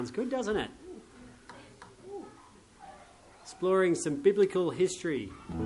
Sounds good, doesn't it? Exploring some biblical history.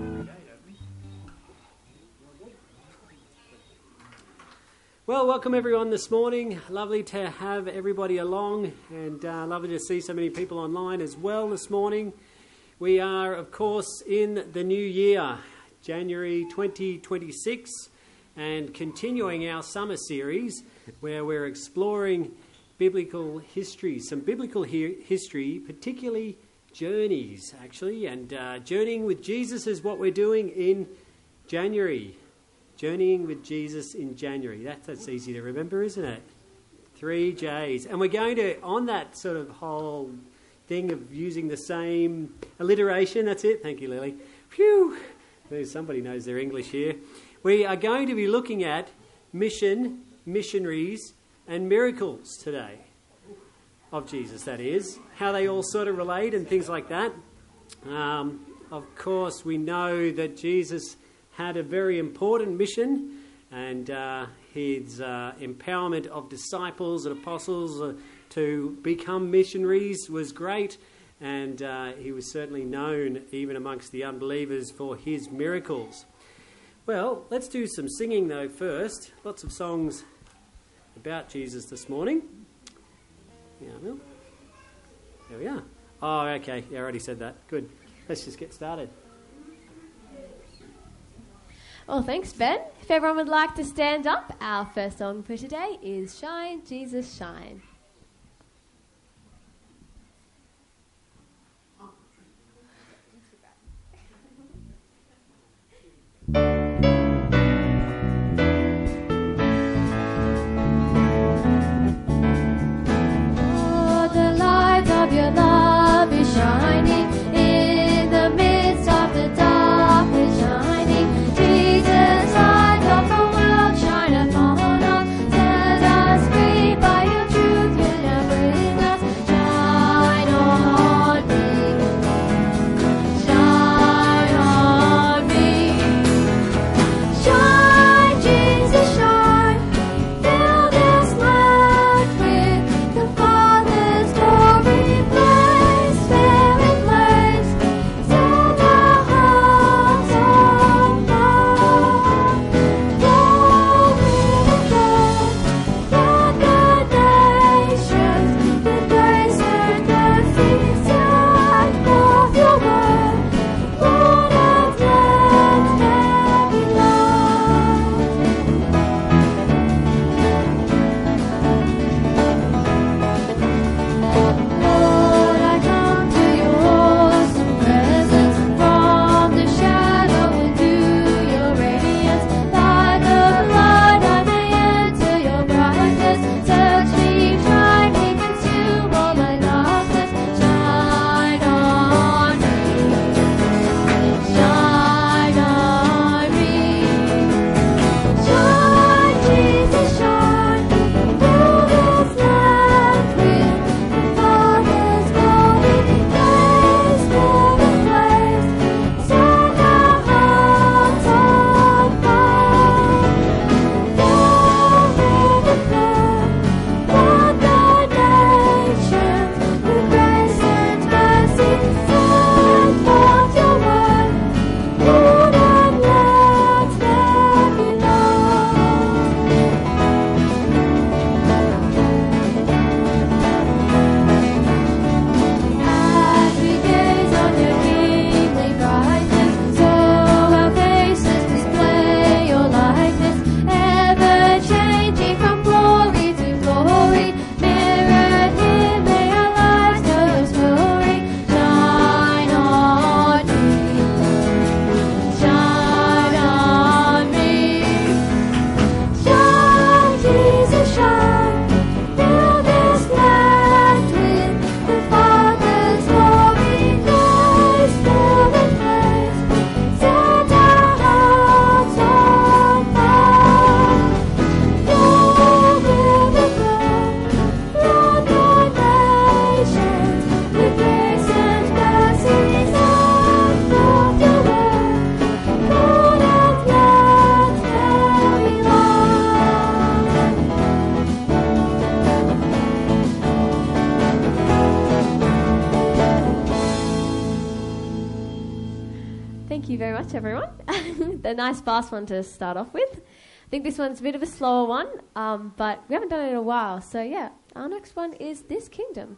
Well, welcome everyone this morning. Lovely to have everybody along, and lovely to see so many people online as well this morning. We are, of course, in the new year, January 2026, and continuing our summer series where we're exploring biblical history, some biblical history, particularly journeys, actually. And journeying with Jesus is what we're doing in January. Journeying with Jesus in January. That's easy to remember, isn't it? 3 J's. And we're going to, on that sort of whole thing of using the same alliteration, that's it. Thank you, Lily. Phew! Somebody knows their English here. We are going to be looking at mission, missionaries, and miracles today. Of Jesus, that is. How they all sort of relate and things like that. Of course, we know that Jesus had a very important mission, and his empowerment of disciples and apostles to become missionaries was great, and he was certainly known even amongst the unbelievers for his miracles. Well, let's do some singing though first. Lots of songs about Jesus this morning. Yeah, Will. There we are. Oh, okay. Yeah, I already said that. Good. Let's just get started. Well, thanks, Ben. If everyone would like to stand up, our first song for today is Shine, Jesus, Shine. Oh, the light of your love is shining in the midst of the darkness shining. Jesus, light of the world, shine upon us. Set us free by your truth Thank you very much, everyone. The nice fast one to start off with. I think this one's a bit of a slower one, but we haven't done it in a while. So yeah, our next one is This Kingdom.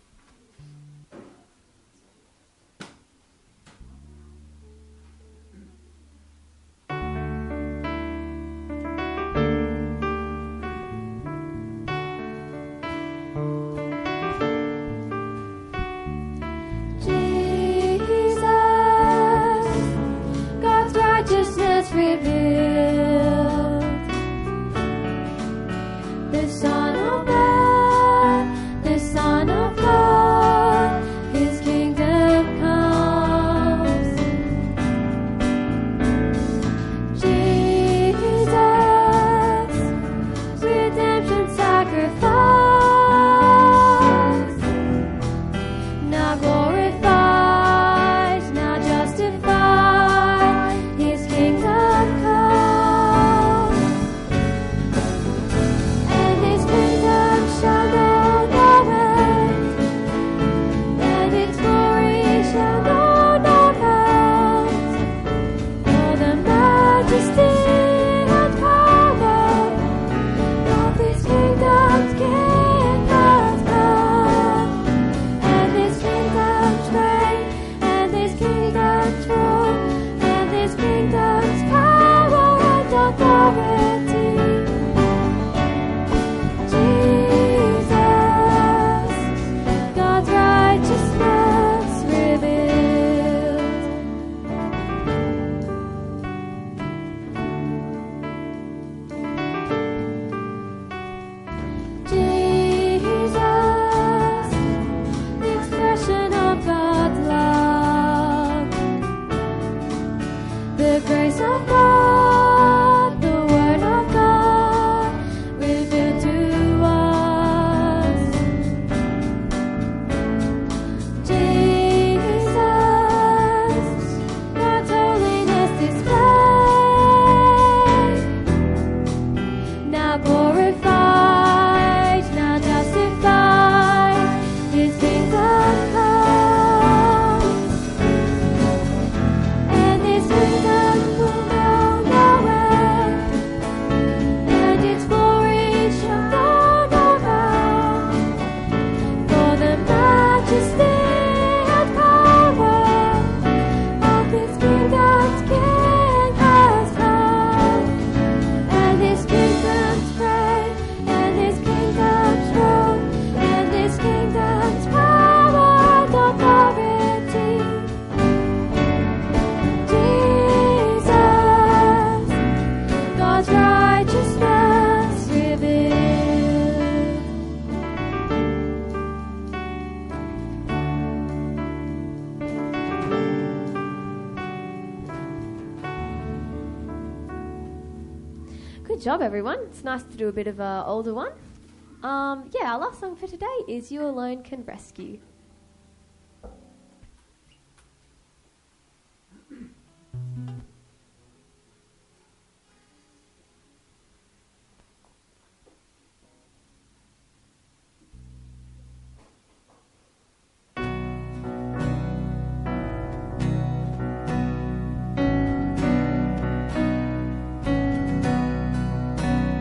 Good job, everyone. It's nice to do a bit of an older one. Our last song for today is You Alone Can Rescue.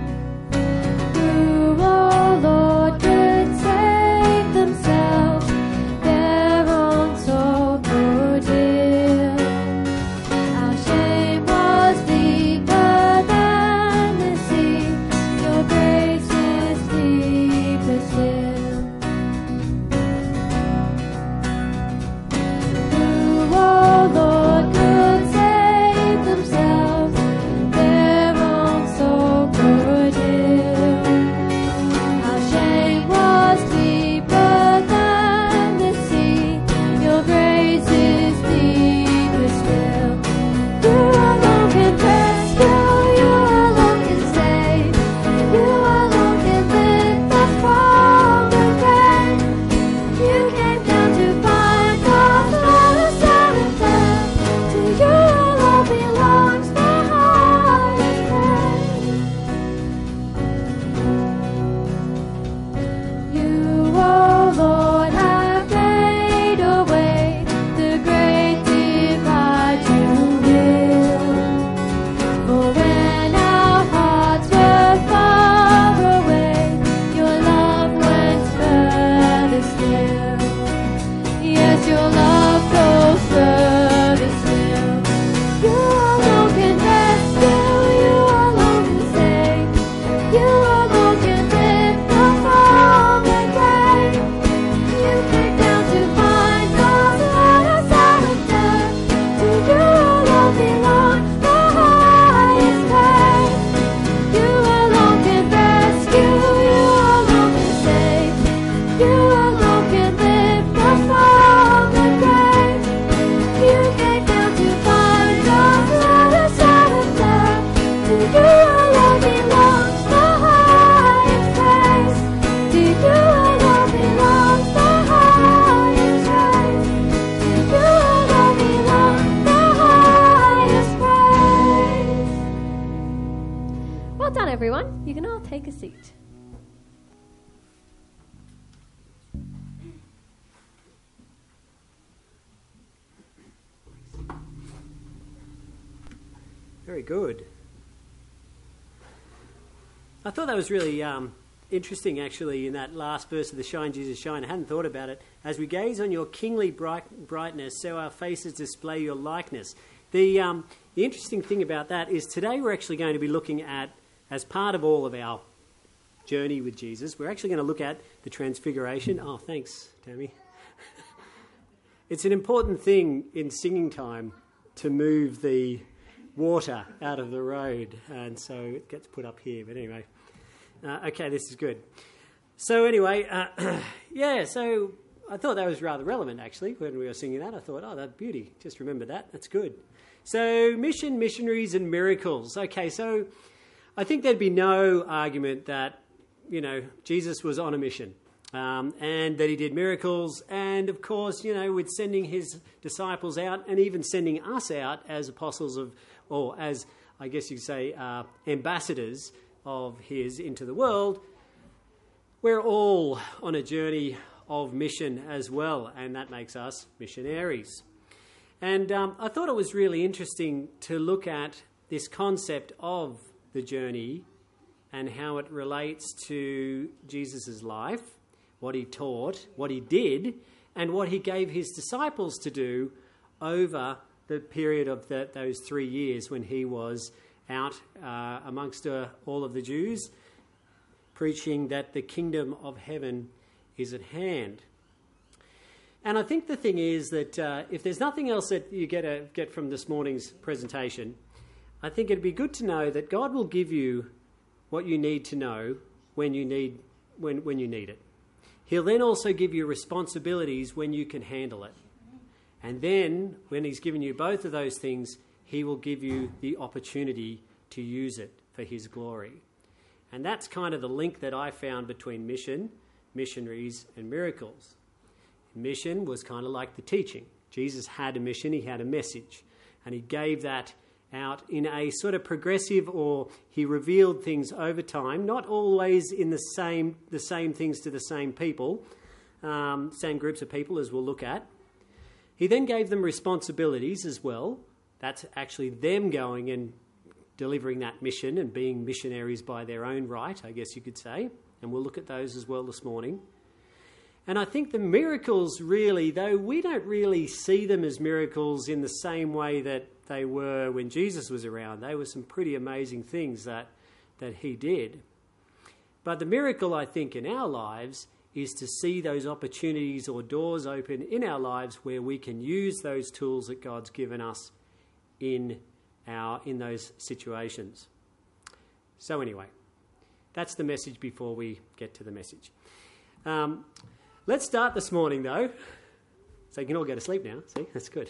Who, oh Lord, could save themselves? further still. Yes, your love goes further still. You alone can rescue, you alone can save, you alone can lift us from the grave. You came down to find us, let us out of death. To you alone belongs the highest praise. You alone can rescue, you alone can save, you alone can lift us from the grave. You came down to find us, let us out of death. To you alone belongs the highest praise. To you alone belongs the highest praise. To you alone belongs the highest praise. Well done, everyone. You can all take a seat. Very good. I thought that was really interesting, actually, in that last verse of the Shine, Jesus, Shine. I hadn't thought about it. As we gaze on your kingly brightness, so our faces display your likeness. The interesting thing about that is today we're actually going to be looking at, as part of all of our journey with Jesus, we're actually going to look at the Transfiguration. Oh, thanks, Tammy. It's an important thing in singing time to move the water out of the road, and so it gets put up here. But anyway, okay, this is good. So anyway, so I thought that was rather relevant, actually, when we were singing that. I thought, oh, that beauty, just remember that, that's good. So mission, missionaries and miracles. Okay, so I think there'd be no argument that, Jesus was on a mission. And that he did miracles, and of course, with sending his disciples out and even sending us out as apostles or as, I guess you could say, ambassadors of his into the world, we're all on a journey of mission as well, and that makes us missionaries. And I thought it was really interesting to look at this concept of the journey and how it relates to Jesus' life, what he taught, what he did, and what he gave his disciples to do over the period of those 3 years when he was out amongst all of the Jews, preaching that the kingdom of heaven is at hand. And I think the thing is that if there's nothing else that you get from this morning's presentation, I think it'd be good to know that God will give you what you need to know when you need it. He'll then also give you responsibilities when you can handle it. And then, when he's given you both of those things, he will give you the opportunity to use it for his glory. And that's kind of the link that I found between mission, missionaries, and miracles. Mission was kind of like the teaching. Jesus had a mission, he had a message, and he gave that out in a sort of progressive, or he revealed things over time, not always in the same things to the same people, same groups of people as we'll look at. He then gave them responsibilities as well. That's actually them going and delivering that mission and being missionaries by their own right, I guess you could say. And we'll look at those as well this morning. And I think the miracles really, though we don't really see them as miracles in the same way that they were when Jesus was around. They were some pretty amazing things that he did. But the miracle, I think, in our lives is to see those opportunities or doors open in our lives where we can use those tools that God's given us in those situations. So anyway, that's the message before we get to the message. Let's start this morning, though. So you can all go to sleep now. See, that's good.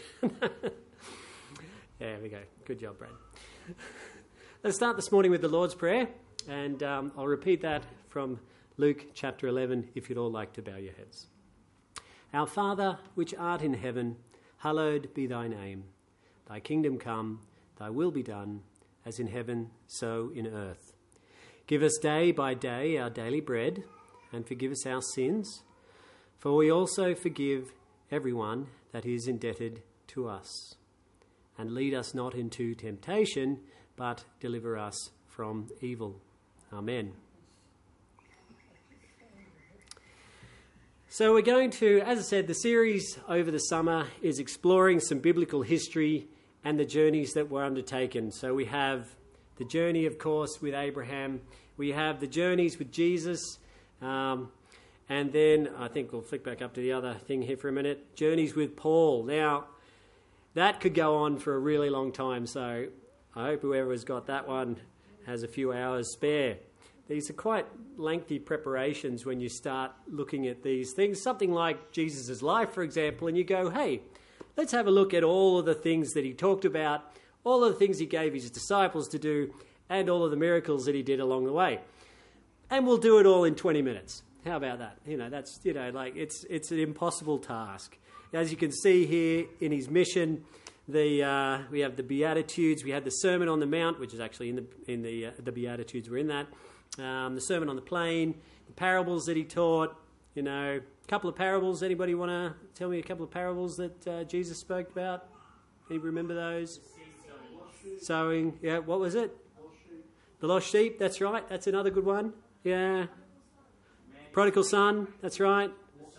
There we go. Good job, Brad. Let's start this morning with the Lord's Prayer, and I'll repeat that from Luke chapter 11, if you'd all like to bow your heads. Our Father, which art in heaven, hallowed be thy name. Thy kingdom come, thy will be done, as in heaven, so in earth. Give us day by day our daily bread, and forgive us our sins, for we also forgive everyone that is indebted to us. And lead us not into temptation, but deliver us from evil. Amen. So we're going to, as I said, the series over the summer is exploring some biblical history and the journeys that were undertaken. So we have the journey, of course, with Abraham. We have the journeys with Jesus. And then I think we'll flick back up to the other thing here for a minute. Journeys with Paul. Now, that could go on for a really long time. So I hope whoever has got that one has a few hours spare. These are quite lengthy preparations when you start looking at these things. Something like Jesus' life, for example, and you go, hey, let's have a look at all of the things that he talked about, all of the things he gave his disciples to do, and all of the miracles that he did along the way. And we'll do it all in 20 minutes. How about that? That's, it's an impossible task. As you can see here in his mission, we have the Beatitudes. We had the Sermon on the Mount, which is actually in the Beatitudes. We're in that. The Sermon on the Plain, the parables that he taught. A couple of parables. Anybody want to tell me a couple of parables that Jesus spoke about? Anybody remember those? Sowing. Yeah. What was it? The lost sheep. That's right. That's another good one. Yeah. Prodigal son. That's right.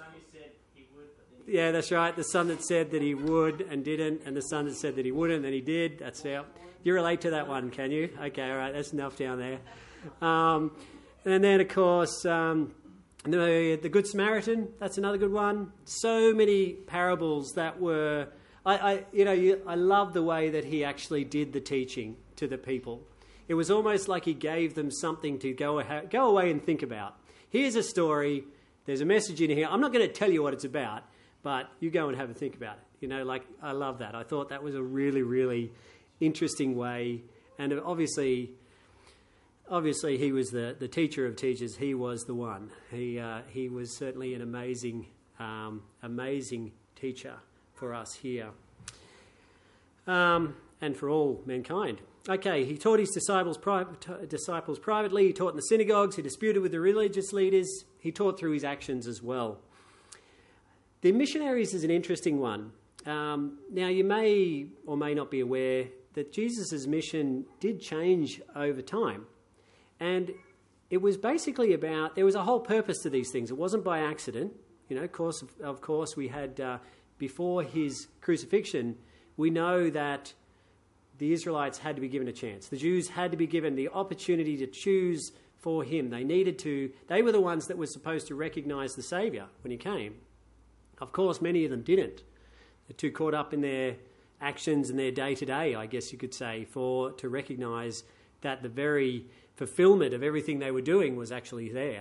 Yeah, that's right. The son that said that he would and didn't, and the son that said that he wouldn't and he did. That's it. You relate to that one, can you? Okay, all right. That's enough down there. And then, of course, the Good Samaritan. That's another good one. So many parables that were. I love the way that he actually did the teaching to the people. It was almost like he gave them something to go away and think about. Here's a story. There's a message in here. I'm not going to tell you what it's about, but you go and have a think about it. I love that. I thought that was a really, really interesting way. And obviously he was the teacher of teachers. He was the one. He was certainly an amazing teacher for us here, and for all mankind. Okay, he taught his disciples privately. He taught in the synagogues. He disputed with the religious leaders. He taught through his actions as well. The missionaries is an interesting one. Now, you may or may not be aware that Jesus' mission did change over time. And it was basically about, there was a whole purpose to these things. It wasn't by accident. Of course, we had, before his crucifixion, we know that the Israelites had to be given a chance. The Jews had to be given the opportunity to choose for him. They were the ones that were supposed to recognize the Saviour when he came. Of course, many of them didn't. They're too caught up in their actions and their day-to-day, I guess you could say, to recognise that the very fulfilment of everything they were doing was actually there.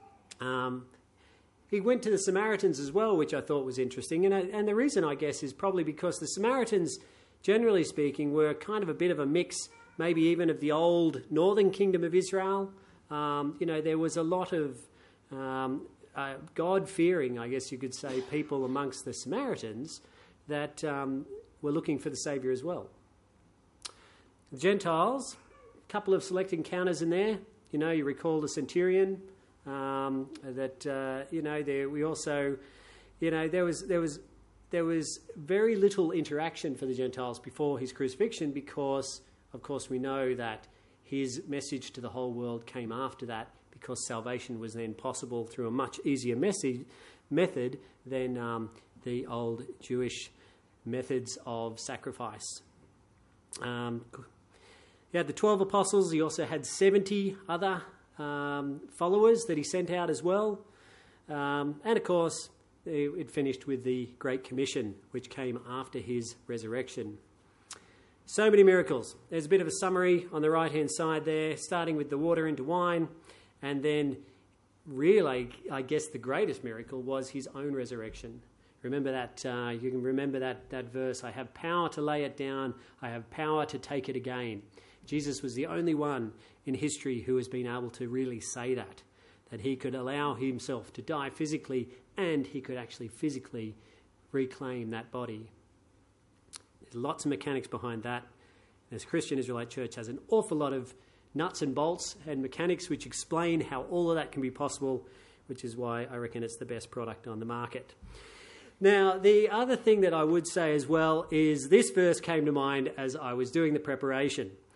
He went to the Samaritans as well, which I thought was interesting. And the reason, I guess, is probably because the Samaritans, generally speaking, were kind of a bit of a mix, maybe even of the old northern kingdom of Israel. There was a lot of God-fearing, I guess you could say, people amongst the Samaritans that were looking for the Saviour as well. The Gentiles, a couple of select encounters in there. You recall the centurion. There was very little interaction for the Gentiles before his crucifixion because, of course, we know that his message to the whole world came after that, because salvation was then possible through a much easier method than the old Jewish methods of sacrifice. He had the 12 apostles. He also had 70 other followers that he sent out as well. And, of course, it finished with the Great Commission, which came after his resurrection. So many miracles. There's a bit of a summary on the right-hand side there, starting with the water into wine. And then, really, I guess the greatest miracle was his own resurrection. Remember that, you can remember that verse, I have power to lay it down, I have power to take it again. Jesus was the only one in history who has been able to really say that he could allow himself to die physically and he could actually physically reclaim that body. There's lots of mechanics behind that. As Christian Israelite Church has an awful lot of nuts and bolts and mechanics which explain how all of that can be possible, which is why I reckon it's the best product on the market. Now, the other thing that I would say as well is this verse came to mind as I was doing the preparation.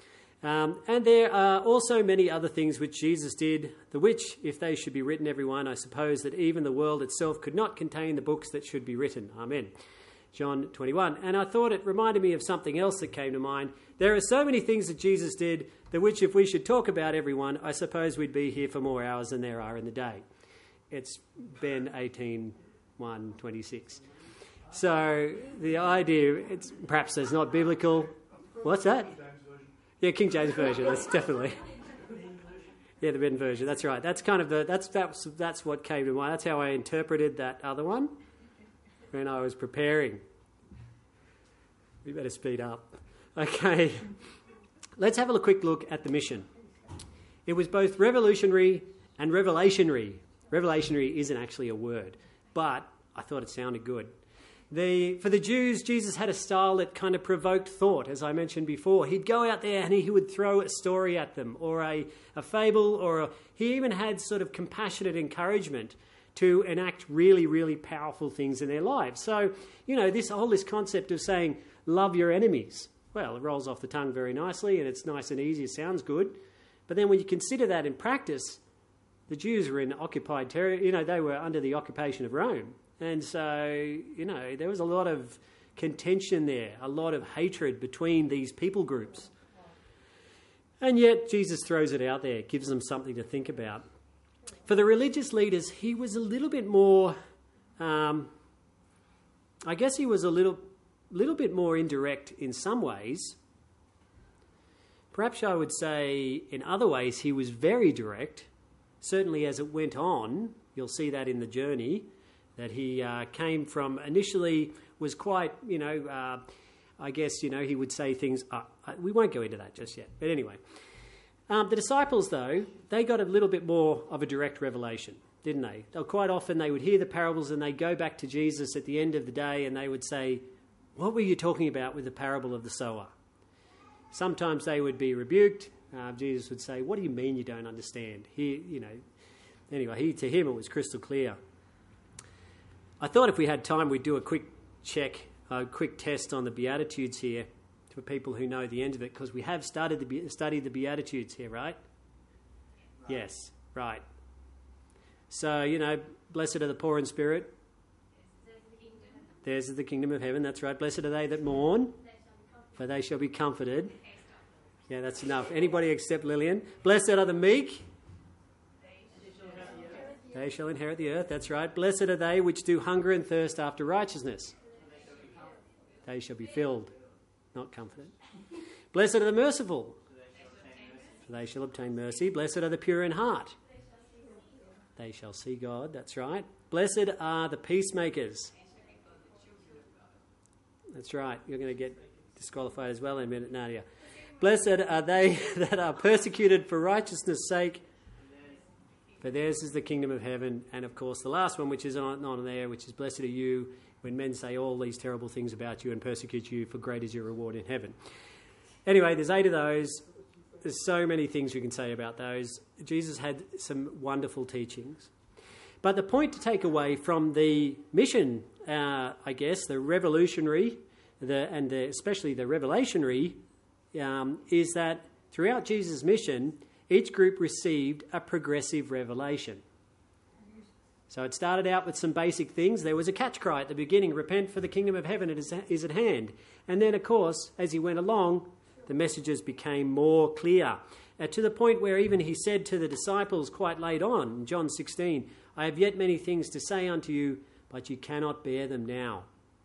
And there are also many other things which Jesus did, the which, if they should be written, every one, I suppose that even the world itself could not contain the books that should be written. Amen. John 21. And I thought it reminded me of something else that came to mind. There are so many things that Jesus did, the which, if we should talk about every one, I suppose we'd be here for more hours than there are in the day. It's Ben 18:1-26. So the idea, it's perhaps there's not biblical. What's that? Yeah, King James Version. That's definitely. Yeah, the Ben version. That's right. That's kind of that's what came to mind. That's how I interpreted that other one when I was preparing. We better speed up. Okay, let's have a quick look at the mission. It was both revolutionary and revelationary. Revelationary isn't actually a word, but I thought it sounded good. For the Jews, Jesus had a style that kind of provoked thought, as I mentioned before. He'd go out there and he would throw a story at them, or a fable, he even had sort of compassionate encouragement to enact really, really powerful things in their lives. So, this concept of saying, love your enemies, well, it rolls off the tongue very nicely, and it's nice and easy, it sounds good. But then when you consider that in practice, the Jews were in occupied territory, they were under the occupation of Rome. And so, there was a lot of contention there, a lot of hatred between these people groups. And yet Jesus throws it out there, gives them something to think about. For the religious leaders, he was a little bit more, he was a little bit more indirect in some ways. Perhaps I would say in other ways he was very direct. Certainly as it went on, you'll see that in the journey, that he came from initially was quite, he would say things, we won't go into that just yet, but anyway. The disciples, though, they got a little bit more of a direct revelation, didn't they? Quite often they would hear the parables and they'd go back to Jesus at the end of the day and they would say, what were you talking about with the parable of the sower? Sometimes they would be rebuked. Jesus would say, what do you mean you don't understand? To him it was crystal clear. I thought if we had time, we'd do a quick test on the Beatitudes here for people who know the end of it, because we have studied the Beatitudes here, right? Yes, right. So, blessed are the poor in spirit. Theirs is the kingdom of heaven, that's right. Blessed are they that mourn, for they shall be comforted. Yeah, that's enough. Anybody except Lillian. Blessed are the meek. They shall inherit the earth, that's right. Blessed are they which do hunger and thirst after righteousness. They shall be filled, not comforted. Blessed are the merciful, for they shall obtain mercy. Blessed are the pure in heart. They shall see God, that's right. Blessed are the peacemakers. That's right, you're going to get disqualified as well in a minute, Nadia. Blessed are they that are persecuted for righteousness' sake, for theirs is the kingdom of heaven. And of course, the last one, which is not on there, which is blessed are you when men say all these terrible things about you and persecute you, for great is your reward in heaven. Anyway, there's 8 of those. There's so many things we can say about those. Jesus had some wonderful teachings. But the point to take away from the mission, the revolutionary, especially the revelationary, is that throughout Jesus' mission, each group received a progressive revelation. So it started out with some basic things. There was a catch cry at the beginning, repent for the kingdom of heaven is at hand. And then, of course, as he went along, the messages became more clear, to the point where even he said to the disciples quite late on, in John 16, I have yet many things to say unto you, but you cannot bear them now.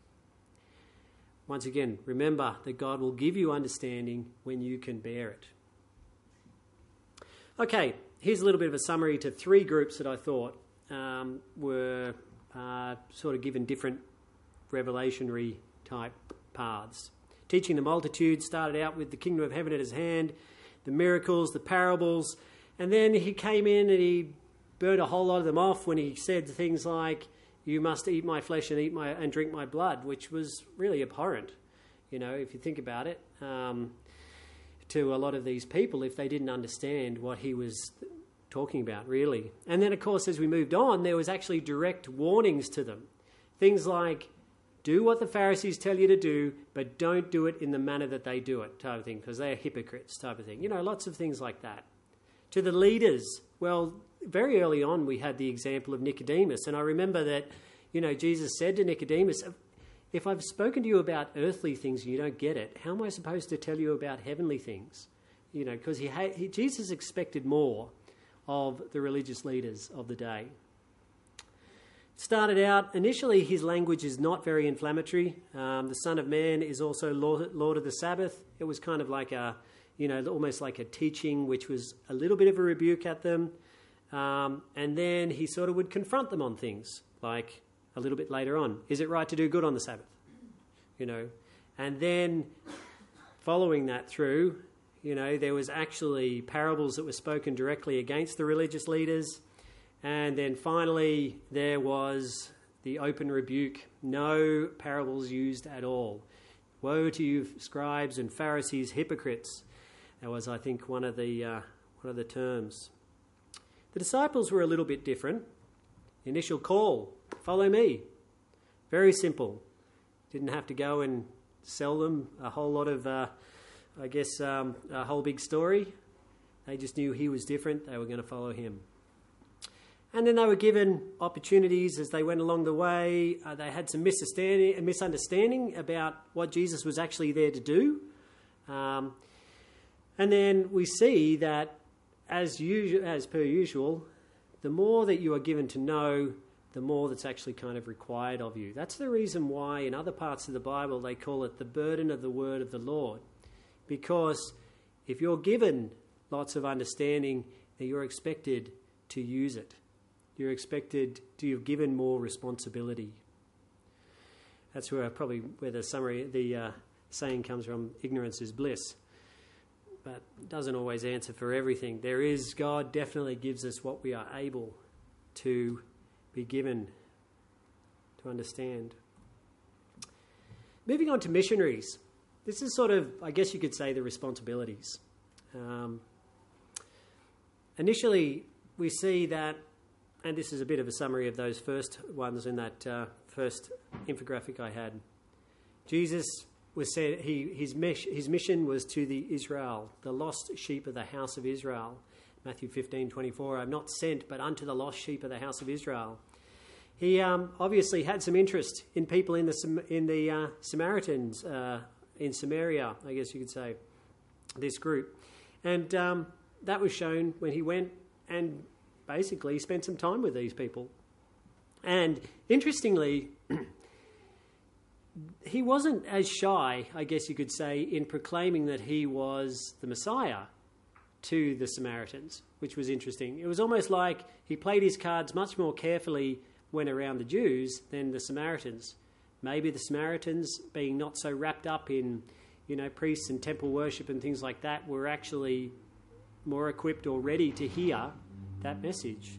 Once again, remember that God will give you understanding when you can bear it. Okay, here's a little bit of a summary to 3 groups that I thought were sort of given different revelationary type paths. Teaching the multitude started out with the kingdom of heaven at his hand, the miracles, the parables, and then he came in and he burned a whole lot of them off when he said things like, you must eat my flesh and drink my blood, which was really abhorrent, if you think about it, to a lot of these people if they didn't understand what he was talking about, really. And then, of course, as we moved on, there was actually direct warnings to them. Things like, do what the Pharisees tell you to do, but don't do it in the manner that they do it, type of thing, because they are hypocrites, type of thing. Lots of things like that. To the leaders, well, very early on we had the example of Nicodemus, and I remember that, Jesus said to Nicodemus, if I've spoken to you about earthly things and you don't get it, how am I supposed to tell you about heavenly things? Because Jesus expected more of the religious leaders of the day. Started out, initially his language is not very inflammatory. The Son of Man is also Lord of the Sabbath. It was kind of like almost like a teaching, which was a little bit of a rebuke at them. And then he sort of would confront them on things, like a little bit later on. Is it right to do good on the Sabbath? And then following that through, there was actually parables that were spoken directly against the religious leaders. And then finally there was the open rebuke. No parables used at all. Woe to you, scribes and Pharisees, hypocrites. That was, I think, one of the terms. The disciples were a little bit different. Initial call, follow me. Very simple. Didn't have to go and sell them a whole lot of, a whole big story. They just knew he was different. They were going to follow him. And then they were given opportunities as they went along the way. They had some misunderstanding about what Jesus was actually there to do. And then we see that, as per usual, the more that you are given to know, the more that's actually kind of required of you. That's the reason why in other parts of the Bible they call it the burden of the word of the Lord. Because if you're given lots of understanding, then you're expected to use it. You're expected to be given more responsibility. That's where the saying comes from, ignorance is bliss. But it doesn't always answer for everything. God definitely gives us what we are able to be given to understand. Moving on to missionaries. This is sort of, I guess you could say, the responsibilities. Initially, we see that, and this is a bit of a summary of those first ones in that first infographic I had. Jesus was said his mission was to the Israel, the lost sheep of the house of Israel. Matthew 15:24. I have not sent, but unto the lost sheep of the house of Israel. He obviously had some interest in people in the Samaritans in Samaria, I guess you could say, this group, and that was shown when he went and basically spent some time with these people. And interestingly, he wasn't as shy, I guess you could say, in proclaiming that he was the Messiah to the Samaritans, which was interesting. It was almost like he played his cards much more carefully when around the Jews than the Samaritans. Maybe the Samaritans, being not so wrapped up in, priests and temple worship and things like that, were actually more equipped or ready to hear that message.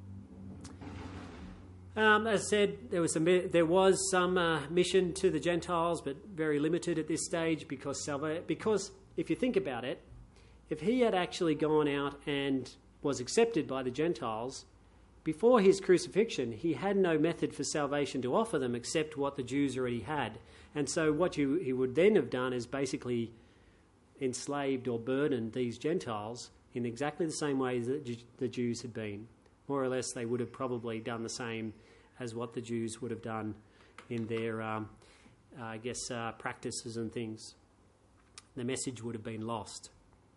As I said, there was some mission to the Gentiles, but very limited at this stage because if you think about it, if he had actually gone out and was accepted by the Gentiles, before his crucifixion, he had no method for salvation to offer them except what the Jews already had. And so what he would then have done is basically enslaved or burdened these Gentiles in exactly the same way that the Jews had been. More or less, they would have probably done the same as what the Jews would have done in their, practices and things. The message would have been lost.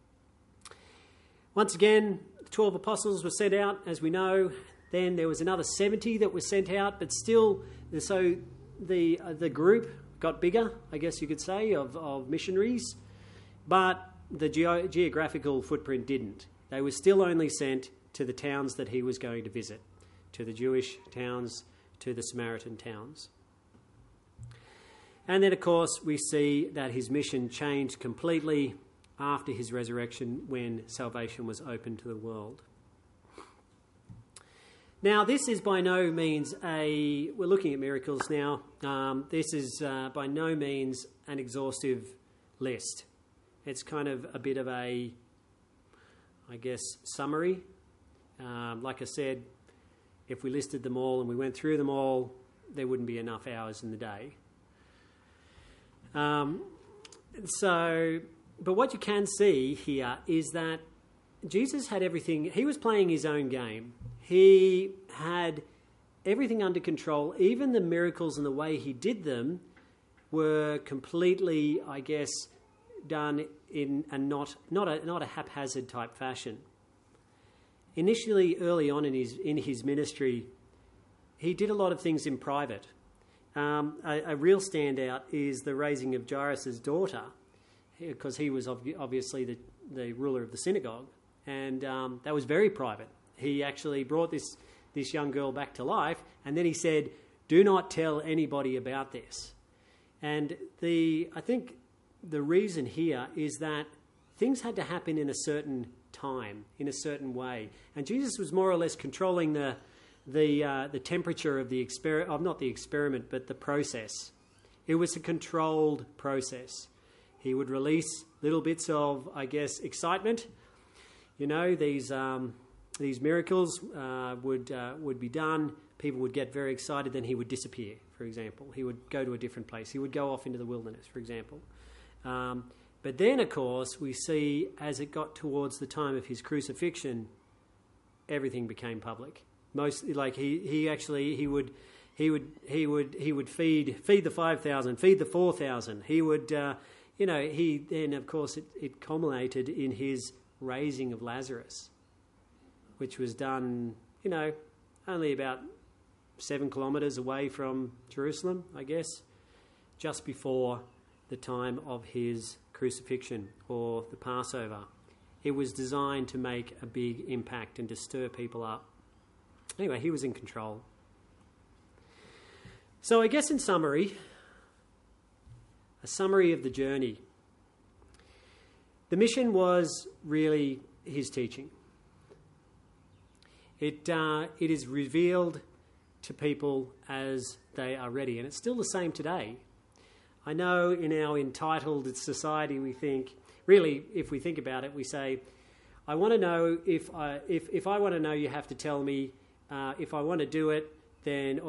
Once again, the 12 apostles were sent out, as we know. Then there was another 70 that were sent out, but still, so the group got bigger, I guess you could say, of missionaries, but the geographical footprint didn't. They were still only sent to the towns that he was going to visit, to the Jewish towns, to the Samaritan towns. And then, of course, we see that his mission changed completely after his resurrection when salvation was open to the world. Now, this is by no means we're looking at miracles now. This is by no means an exhaustive list. It's kind of a bit of a, summary. Like I said, if we listed them all and we went through them all, there wouldn't be enough hours in the day. But what you can see here is that Jesus had everything. He was playing his own game. He had everything under control. Even the miracles and the way he did them were completely, I guess, done in a not a haphazard type fashion. Initially, early on in his ministry, he did a lot of things in private. A real standout is the raising of Jairus' daughter, because he was obviously the ruler of the synagogue, and that was very private. He actually brought this young girl back to life, and then he said, "Do not tell anybody about this." And I think the reason here is that things had to happen in a certain time, in a certain way, and Jesus was more or less controlling the temperature of not the experiment, but the process. It was a controlled process. He would release little bits of, I guess, excitement. These miracles would be done. People would get very excited. Then he would disappear, for example. He would go to a different place. He would go off into the wilderness, for example. But then, of course, we see as it got towards the time of his crucifixion, everything became public. Mostly, like he would feed the 5,000, feed the 4,000. He would, then of course it culminated in his raising of Lazarus, which was done, only about 7 kilometres away from Jerusalem, I guess, just before the time of his crucifixion or the Passover. It was designed to make a big impact and to stir people up. Anyway, he was in control. So I guess in summary, a summary of the journey. The mission was really his teaching. It is revealed to people as they are ready, and it's still the same today. I know in our entitled society we think, really, if we think about it, we say, I want to know if I want to know, you have to tell me. If I want to do it, then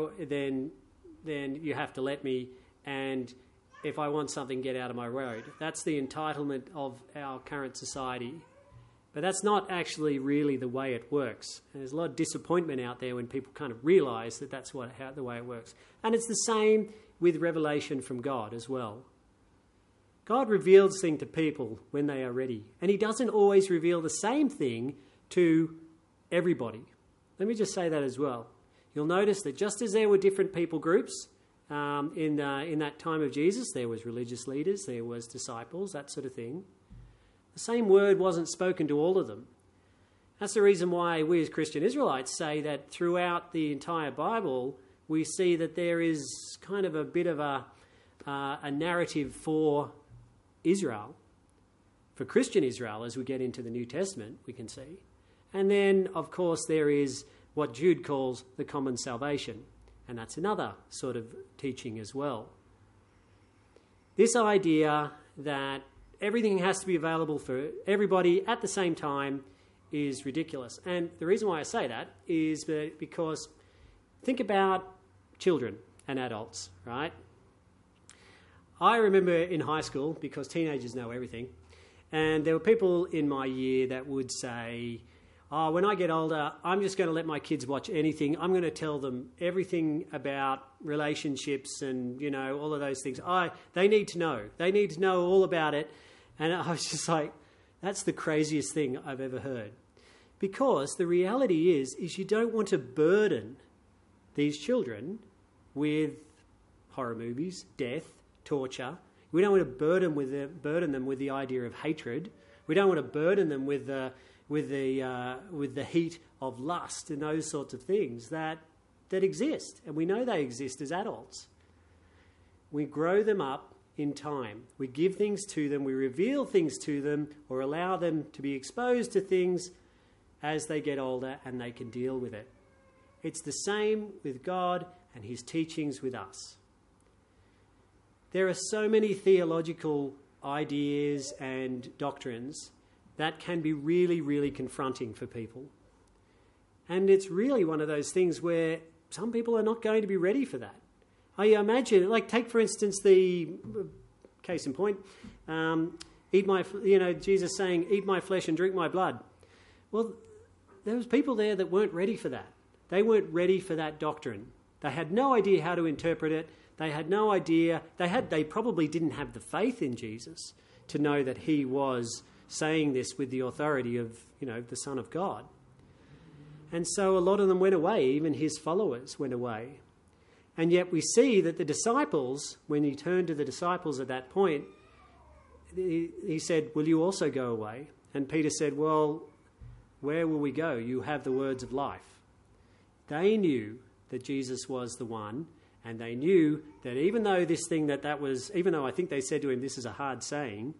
you have to let me. And if I want something, get out of my road. That's the entitlement of our current society. But that's not actually really the way it works. And there's a lot of disappointment out there when people kind of realise that that's the way it works. And it's the same with revelation from God as well. God reveals things to people when they are ready. And he doesn't always reveal the same thing to everybody. Let me just say that as well. You'll notice that just as there were different people groups in that time of Jesus, there was religious leaders, there was disciples, that sort of thing. The same word wasn't spoken to all of them. That's the reason why we as Christian Israelites say that throughout the entire Bible, we see that there is kind of a bit of a narrative for Israel, for Christian Israel, as we get into the New Testament, we can see. And then, of course, there is what Jude calls the common salvation, and that's another sort of teaching as well. This idea that everything has to be available for everybody at the same time is ridiculous. And the reason why I say that is because think about children and adults, right? I remember in high school, because teenagers know everything, and there were people in my year that would say, oh, when I get older, I'm just going to let my kids watch anything. I'm going to tell them everything about relationships and, all of those things. They need to know. They need to know all about it. And I was just like, that's the craziest thing I've ever heard. Because the reality is you don't want to burden these children with horror movies, death, torture. We don't want to burden them with the idea of hatred. We don't want to burden them with the heat of lust and those sorts of things that exist, and we know they exist as adults. We grow them up in time. We give things to them, we reveal things to them, or allow them to be exposed to things as they get older and they can deal with it. It's the same with God and his teachings with us. There are so many theological ideas and doctrines that can be really, really confronting for people. And it's really one of those things where some people are not going to be ready for that. I imagine, like, take for instance the case in point, eat my, Jesus saying, eat my flesh and drink my blood. Well, there was people there that weren't ready for that. They weren't ready for that doctrine. They had no idea how to interpret it. They had no idea. They probably didn't have the faith in Jesus to know that he was saying this with the authority of, the Son of God. And so a lot of them went away, even his followers went away. And yet we see that the disciples, when he turned to the disciples at that point, he said, will you also go away? And Peter said, well, where will we go? You have the words of life. They knew that Jesus was the one, and they knew that even though this thing even though I think they said to him, this is a hard saying,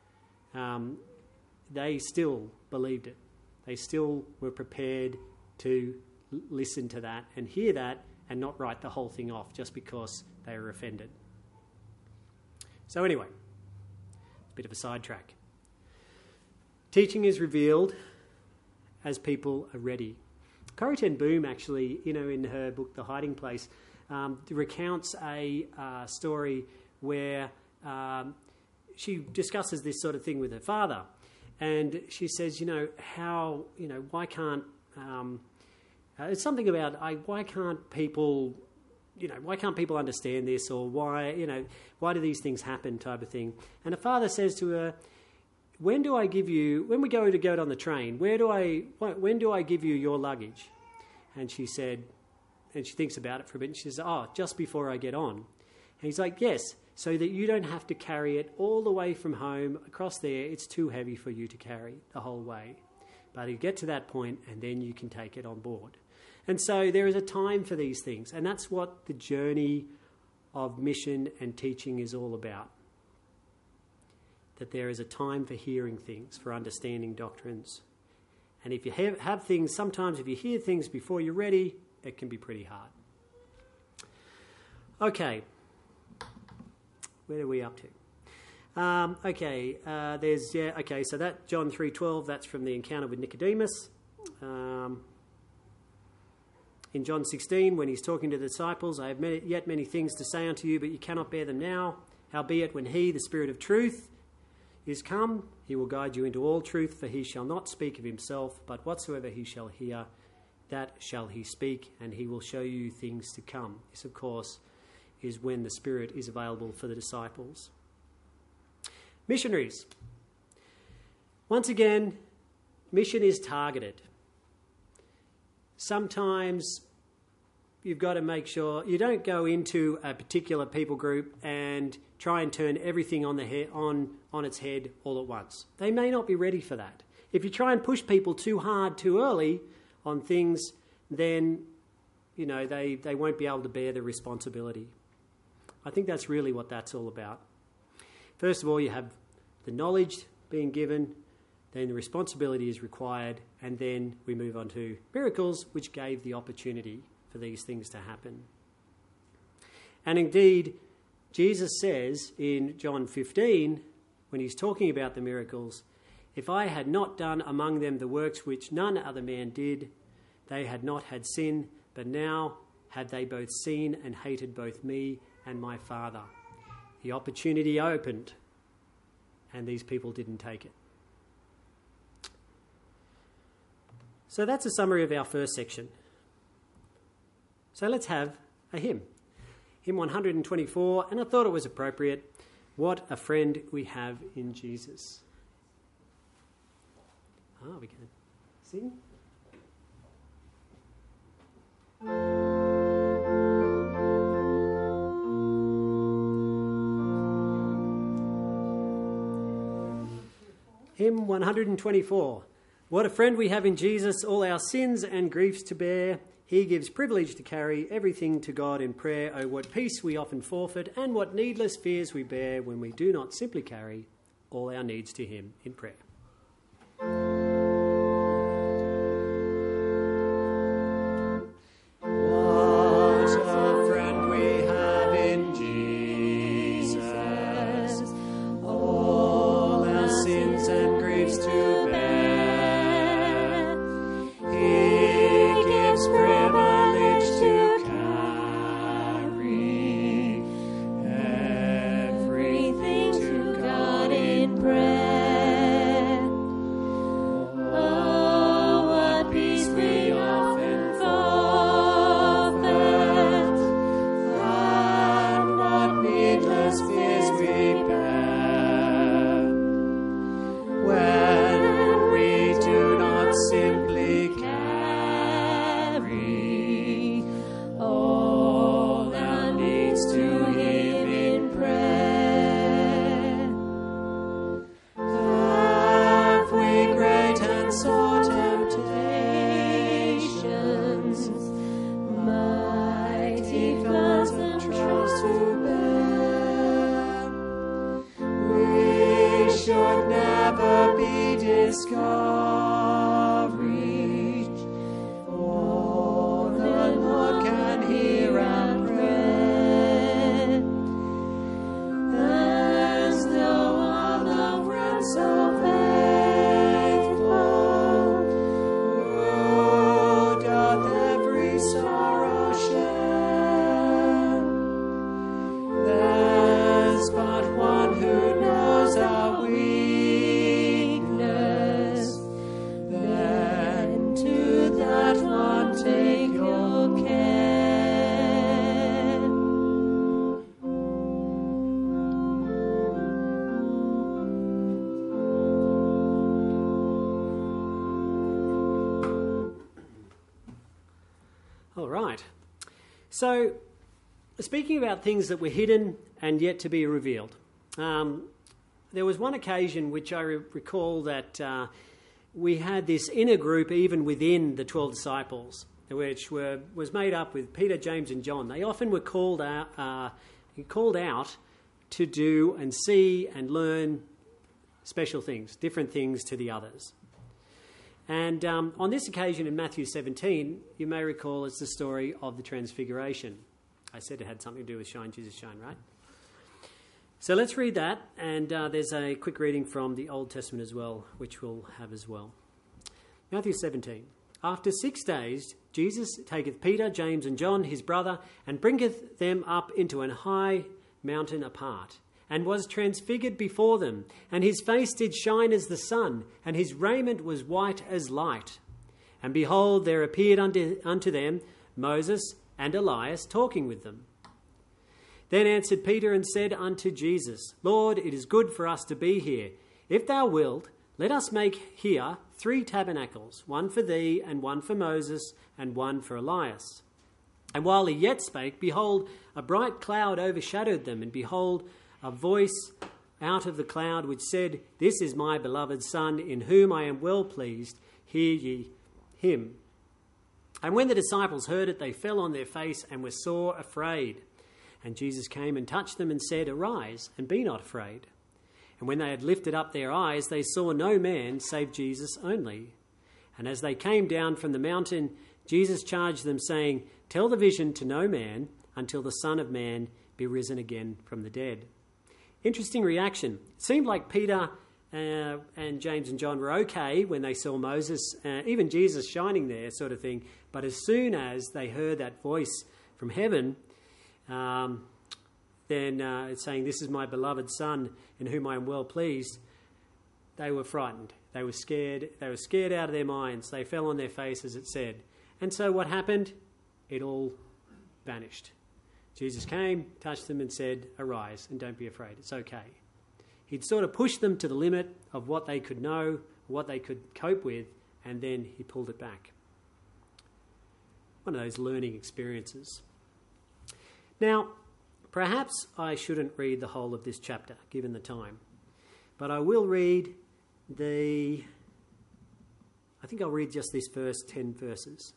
they still believed it. They still were prepared to listen to that and hear that and not write the whole thing off just because they were offended. So anyway, a bit of a sidetrack. Teaching is revealed as people are ready. Corrie ten Boom actually, in her book The Hiding Place, recounts a story where she discusses this sort of thing with her father. And she says, why can't... it's something about why can't people understand this, or why do these things happen, type of thing. And her father says to her, when we go to go on the train, when do I give you your luggage? And she said, and she thinks about it for a bit, and she says, just before I get on. And he's like, yes, so that you don't have to carry it all the way from home across there. It's too heavy for you to carry the whole way. But you get to that point, and then you can take it on board. And so there is a time for these things, and that's what the journey of mission and teaching is all about. That there is a time for hearing things, for understanding doctrines. And if you have things, sometimes if you hear things before you're ready, it can be pretty hard. Okay. Where are we up to? So that John 3:12, that's from the encounter with Nicodemus. In John 16, when he's talking to the disciples, I have yet many things to say unto you, but you cannot bear them now. Howbeit, when he, the Spirit of truth, is come, he will guide you into all truth, for he shall not speak of himself, but whatsoever he shall hear, that shall he speak, and he will show you things to come. This, of course, is when the Spirit is available for the disciples. Missionaries. Once again, mission is targeted. Sometimes you've got to make sure you don't go into a particular people group and try and turn everything on its head all at once. They may not be ready for that. If you try and push people too hard too early on things, then they won't be able to bear the responsibility. I think that's really what that's all about. First of all, you have the knowledge being given, then the responsibility is required, and then we move on to miracles, which gave the opportunity for these things to happen. And indeed, Jesus says in John 15, when he's talking about the miracles, if I had not done among them the works which none other man did, they had not had sin, but now had they both seen and hated both me and my Father. The opportunity opened, and these people didn't take it. So that's a summary of our first section. So let's have a hymn. Hymn 124, and I thought it was appropriate. What a friend we have in Jesus. We can sing. Hymn 124. What a friend we have in Jesus, all our sins and griefs to bear. He gives privilege to carry everything to God in prayer. Oh, what peace we often forfeit, and what needless fears we bear when we do not simply carry all our needs to him in prayer. Privilege to carry would never be discouraged, for the Lord can hear our prayer. There's no other friend so faithful, who doth every sorrow share. There's but one who knows our weakness, then to that one take your care. All right. So, speaking about things that were hidden and yet to be revealed, there was one occasion which I recall that we had this inner group even within the 12 disciples, which was made up with Peter, James and John. They often were called out to do and see and learn special things, different things to the others. And on this occasion in Matthew 17, you may recall it's the story of the Transfiguration. I said it had something to do with shine, Jesus shine, right? So let's read that, and there's a quick reading from the Old Testament as well, which we'll have as well. Matthew 17. After 6 days, Jesus taketh Peter, James, and John, his brother, and bringeth them up into an high mountain apart, and was transfigured before them, and his face did shine as the sun, and his raiment was white as light. And behold, there appeared unto them Moses and Elias talking with them. Then answered Peter and said unto Jesus, Lord, it is good for us to be here. If thou wilt, let us make here 3 tabernacles, one for thee, and one for Moses, and one for Elias. And while he yet spake, behold, a bright cloud overshadowed them, and behold, a voice out of the cloud which said, This is my beloved Son, in whom I am well pleased. Hear ye him. And when the disciples heard it, they fell on their face and were sore afraid. And Jesus came and touched them and said, Arise, and be not afraid. And when they had lifted up their eyes, they saw no man save Jesus only. And as they came down from the mountain, Jesus charged them, saying, Tell the vision to no man until the Son of Man be risen again from the dead. Interesting reaction. It seemed like Peter and James and John were okay when they saw Moses, even Jesus shining there, sort of thing. But as soon as they heard that voice from heaven, then it's saying, This is my beloved Son, in whom I am well pleased, they were frightened. They were scared. They were scared out of their minds. They fell on their face, as it said. And so what happened? It all vanished. Jesus came, touched them and said, Arise and don't be afraid. It's okay. He'd sort of pushed them to the limit of what they could know, what they could cope with, and then he pulled it back. One of those learning experiences. Now, perhaps I shouldn't read the whole of this chapter, given the time. But I will read I think I'll read just these first 10 verses.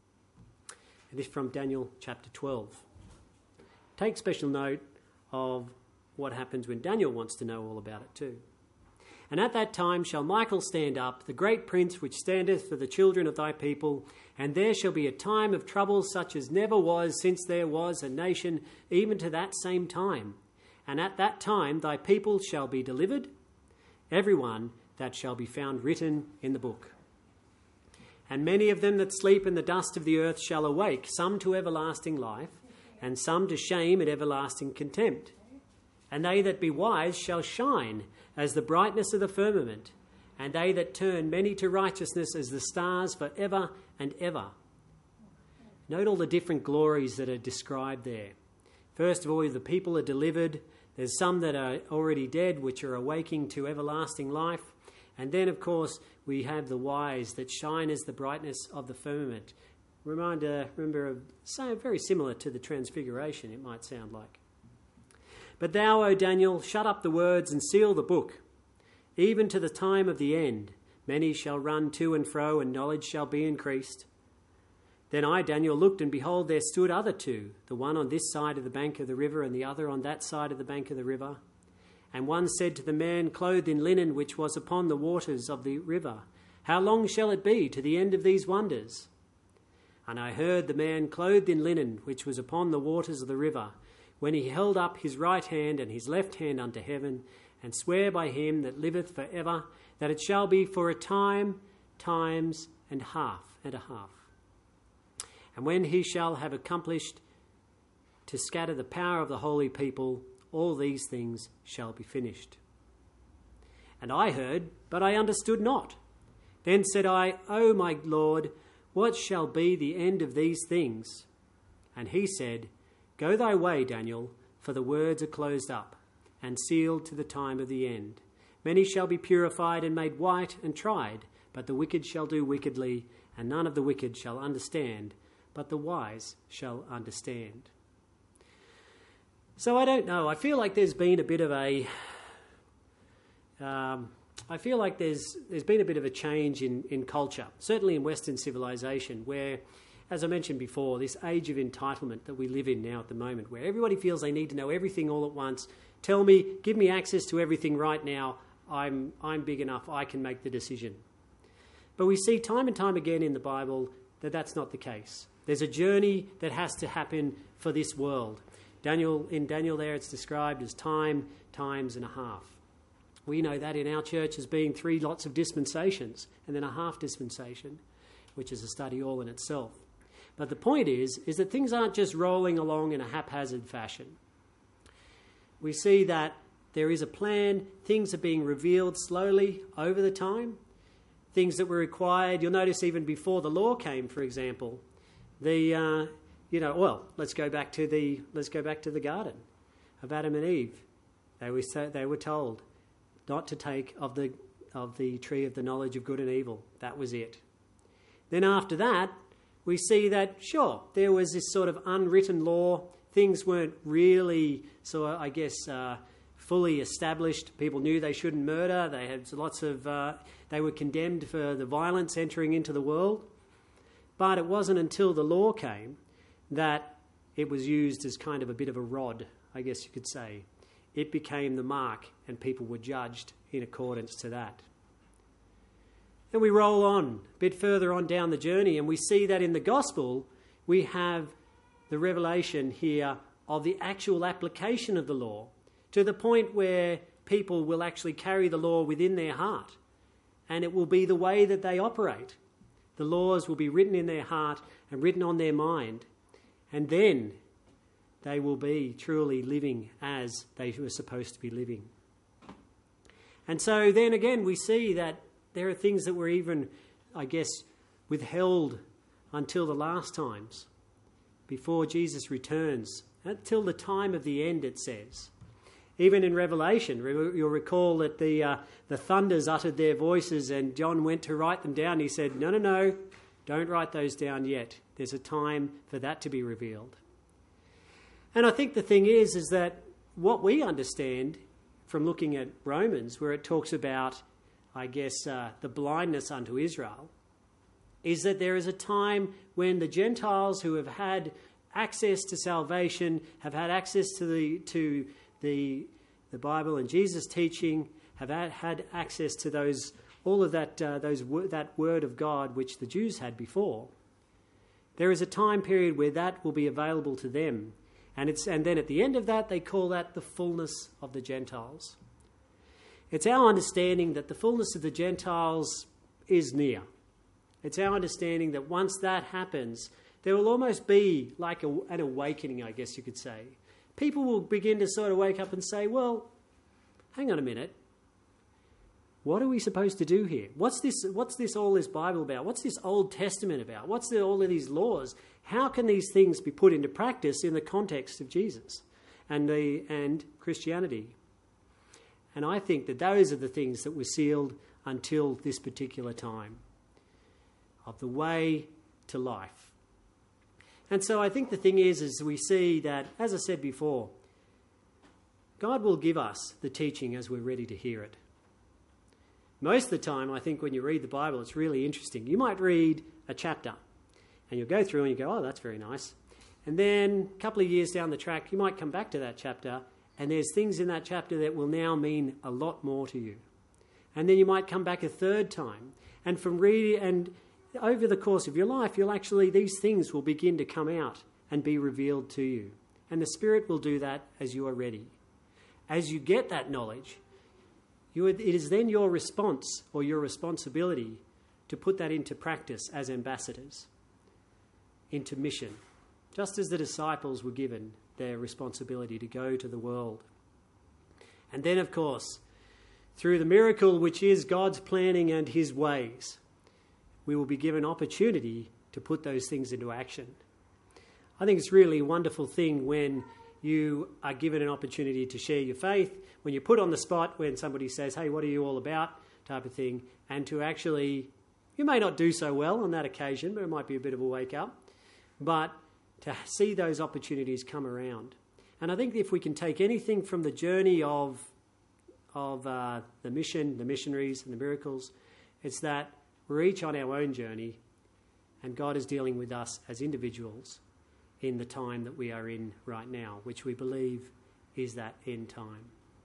And this is from Daniel chapter 12. Take special note of what happens when Daniel wants to know all about it too. And at that time shall Michael stand up, the great prince which standeth for the children of thy people, and there shall be a time of trouble such as never was since there was a nation, even to that same time. And at that time thy people shall be delivered, every one that shall be found written in the book. And many of them that sleep in the dust of the earth shall awake, some to everlasting life, and some to shame and everlasting contempt. And they that be wise shall shine as the brightness of the firmament, and they that turn many to righteousness as the stars for ever and ever. Note all the different glories that are described there. First of all, the people are delivered. There's some that are already dead, which are awaking to everlasting life. And then, of course, we have the wise that shine as the brightness of the firmament. Remember, very similar to the Transfiguration, it might sound like. But thou, O Daniel, shut up the words and seal the book, even to the time of the end. Many shall run to and fro, and knowledge shall be increased. Then I, Daniel, looked, and behold, there stood other two, the one on this side of the bank of the river, and the other on that side of the bank of the river. And one said to the man clothed in linen which was upon the waters of the river, How long shall it be to the end of these wonders? And I heard the man clothed in linen which was upon the waters of the river, when he held up his right hand and his left hand unto heaven, and swear by him that liveth for ever, that it shall be for a time, times, and half and a half. And when he shall have accomplished to scatter the power of the holy people, all these things shall be finished. And I heard, but I understood not. Then said I, O my Lord, what shall be the end of these things? And he said, Go thy way, Daniel, for the words are closed up, and sealed to the time of the end. Many shall be purified and made white and tried, but the wicked shall do wickedly, and none of the wicked shall understand, but the wise shall understand. So I don't know. I feel like there's been a bit of a change in culture, certainly in Western civilization, where, as I mentioned before, this age of entitlement that we live in now at the moment, where everybody feels they need to know everything all at once. Tell me, give me access to everything right now. I'm big enough, I can make the decision. But we see time and time again in the Bible that that's not the case. There's a journey that has to happen for this world. In Daniel there it's described as time, times and a half. We know that in our church as being 3 lots of dispensations and then a half dispensation, which is a study all in itself. But the point is that things aren't just rolling along in a haphazard fashion. We see that there is a plan, things are being revealed slowly over the time, things that were required. You'll notice even before the law came, for example, let's go back to the garden of Adam and Eve. They were told not to take of the tree of the knowledge of good and evil. That was it. Then after that, we see that, sure, there was this sort of unwritten law. Things weren't really, fully established. People knew they shouldn't murder. They had they were condemned for the violence entering into the world. But it wasn't until the law came that it was used as kind of a bit of a rod, I guess you could say. It became the mark and people were judged in accordance to that. And we roll on a bit further on down the journey and we see that in the gospel we have the revelation here of the actual application of the law to the point where people will actually carry the law within their heart and it will be the way that they operate. The laws will be written in their heart and written on their mind, and then they will be truly living as they were supposed to be living. And so then again we see that there are things that were even, withheld until the last times, before Jesus returns, until the time of the end, it says. Even in Revelation, you'll recall that the thunders uttered their voices and John went to write them down. He said, no, don't write those down yet. There's a time for that to be revealed. And I think the thing is that what we understand from looking at Romans, where it talks about, the blindness unto Israel, is that there is a time when the Gentiles who have had access to salvation, have had access to the Bible and Jesus' teaching, have had access to that word of God which the Jews had before. There is a time period where that will be available to them, and then at the end of that they call that the fullness of the Gentiles. It's our understanding that the fullness of the Gentiles is near. It's our understanding that once that happens, there will almost be like an awakening, I guess you could say. People will begin to sort of wake up and say, well, hang on a minute. What are we supposed to do here? What's all this Bible about? What's this Old Testament about? What's all of these laws? How can these things be put into practice in the context of Jesus and Christianity? And I think that those are the things that were sealed until this particular time of the way to life. And so I think the thing is we see that, as I said before, God will give us the teaching as we're ready to hear it. Most of the time, I think when you read the Bible, it's really interesting. You might read a chapter and you'll go through and you go, oh, that's very nice. And then a couple of years down the track, you might come back to that chapter And there's things in that chapter that will now mean a lot more to you. And then you might come back a third time. And from reading, and over the course of your life, these things will begin to come out and be revealed to you. And the Spirit will do that as you are ready. As you get that knowledge, it is then your response or your responsibility to put that into practice as ambassadors, into mission, just as the disciples were given their responsibility to go to the world. And then, of course, through the miracle which is God's planning and his ways, we will be given opportunity to put those things into action. I think it's really a wonderful thing when you are given an opportunity to share your faith, when you're put on the spot, when somebody says, hey, what are you all about, type of thing, and to actually, you may not do so well on that occasion, but it might be a bit of a wake-up, but to see those opportunities come around. And I think if we can take anything from the journey of the mission, the missionaries and the miracles, it's that we're each on our own journey and God is dealing with us as individuals in the time that we are in right now, which we believe is that end time.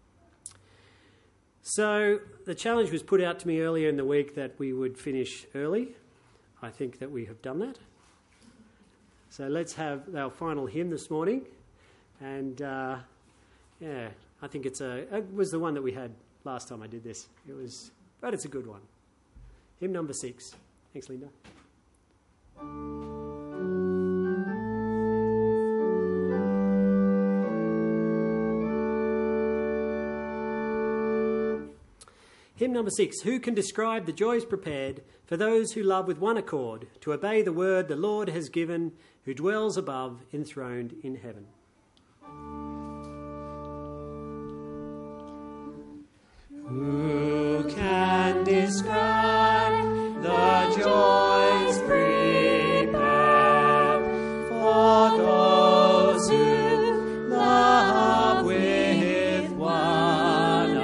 So the challenge was put out to me earlier in the week that we would finish early. I think that we have done that. So let's have our final hymn this morning. And I think it was the one that we had last time I did this. But it's a good one. Hymn number 6. Thanks, Linda. Hymn number 6. Who can describe the joys prepared for those who love with one accord to obey the word the Lord has given, who dwells above, enthroned in heaven? Who can describe the joys prepared for those who love with one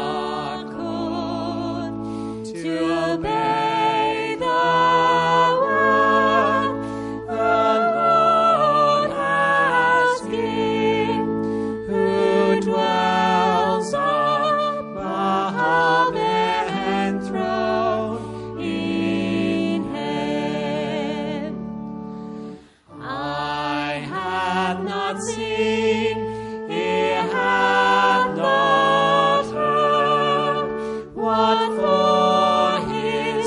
accord to obey the word the Lord has given, who dwells above enthroned in heaven? I have not seen, ear hath not heard, what for his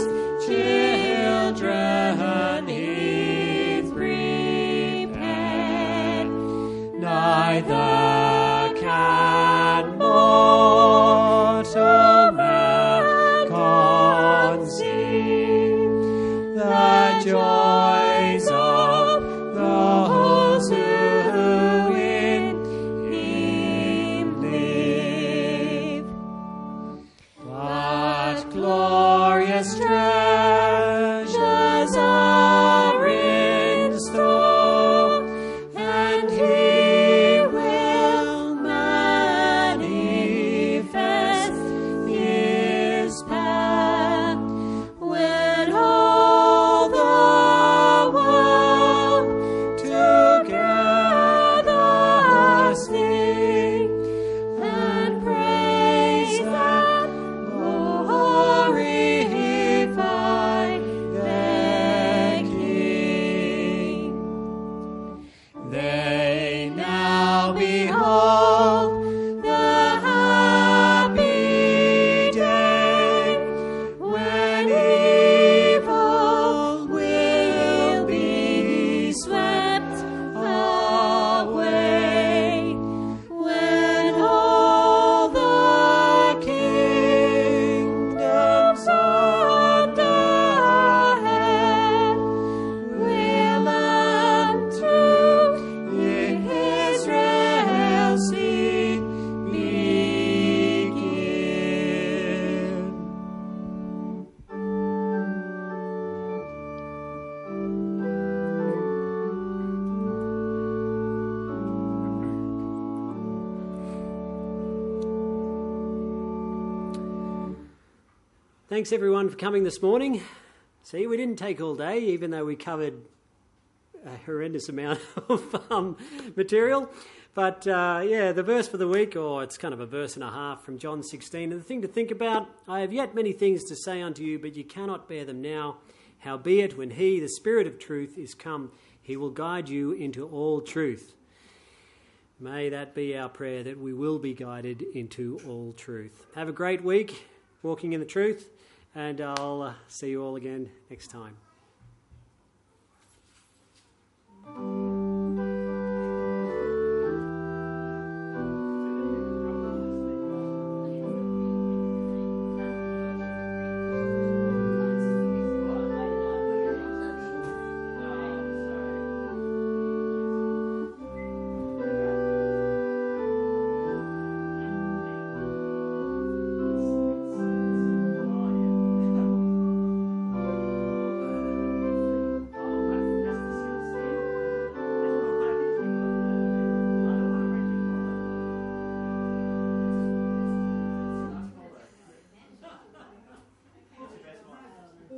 children he prepared, neither can mortal man conceive the joys of those who in him live. What glorious treasures are in store, and he will manifest his power when all the world together sing and praise and glorify their King. They now behold the happy day when evil will be swept away, when all the kingdoms under heaven will unto Israel's seed begin. Thanks everyone for coming this morning. See, we didn't take all day, even though we covered horrendous amount of material. But the verse for the week, or it's kind of a verse and a half from John 16. And the thing to think about, I have yet many things to say unto you, but ye cannot bear them now. Howbeit, when he, the Spirit of truth, is come, he will guide you into all truth. May that be our prayer, that we will be guided into all truth. Have a great week, walking in the truth, and I'll see you all again next time.